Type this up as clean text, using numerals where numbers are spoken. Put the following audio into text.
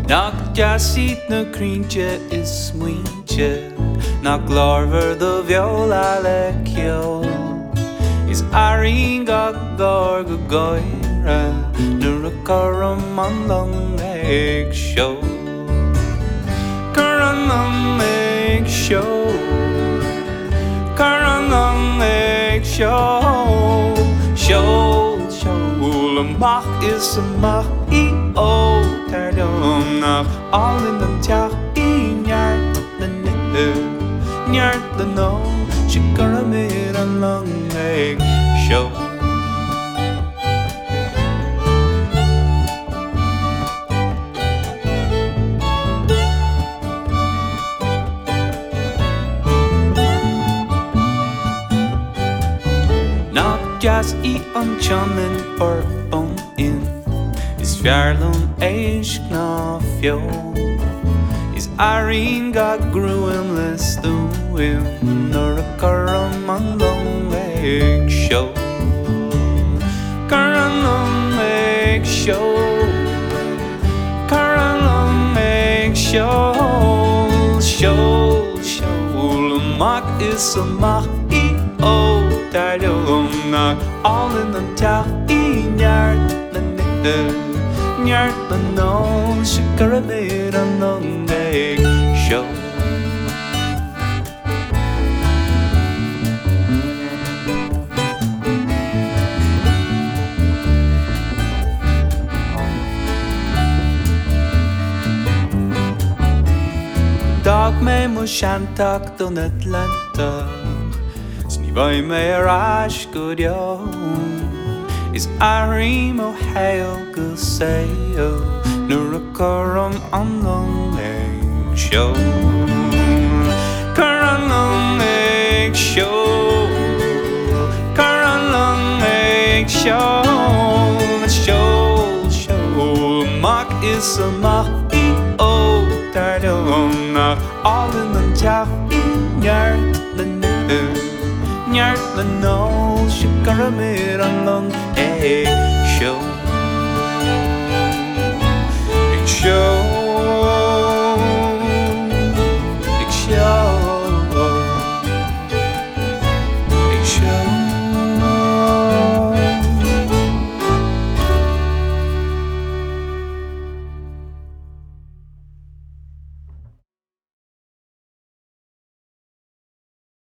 Nach jasit na cringe is muinche nach larver the viola le kyo is aringa gorg goira nurakaram long egg show karanam egg show karanam egg show show mach is a mach oh terdom nach all in the tach in yard the no shikara made a long egg show not just eat on chumming for phone in is fjarlun eich na fjå is aringa gruenless the wind or a karam long egg show karam egg show karam egg show mak is a mak oh tardom not all in the tach in yard the no shikara made a long egg show Dag me mo shantak don Atlanta Snivai me rash good yo is Arim Ohio Guseo Nurakaram on long egg show Karan long egg show Karan long egg show Mak is a mak oh tardom all in the tach in yard the no shikara made a long egg show